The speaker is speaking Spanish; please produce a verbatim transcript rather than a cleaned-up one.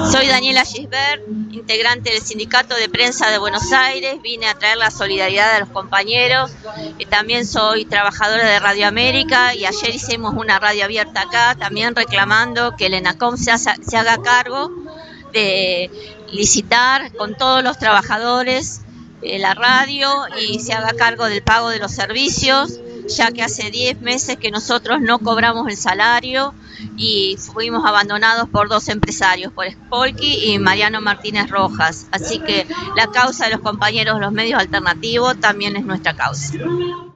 Soy Daniela Gisbert, integrante del Sindicato de Prensa de Buenos Aires. Vine a traer la solidaridad a los compañeros. Y también soy trabajadora de Radio América y ayer hicimos una radio abierta acá, también reclamando que el ENACOM se, haga, se haga cargo de licitar con todos los trabajadores de la radio y se haga cargo del pago de los servicios, ya que hace diez meses que nosotros no cobramos el salario y fuimos abandonados por dos empresarios, por Spolky y Mariano Martínez Rojas. Así que la causa de los compañeros de los medios alternativos también es nuestra causa.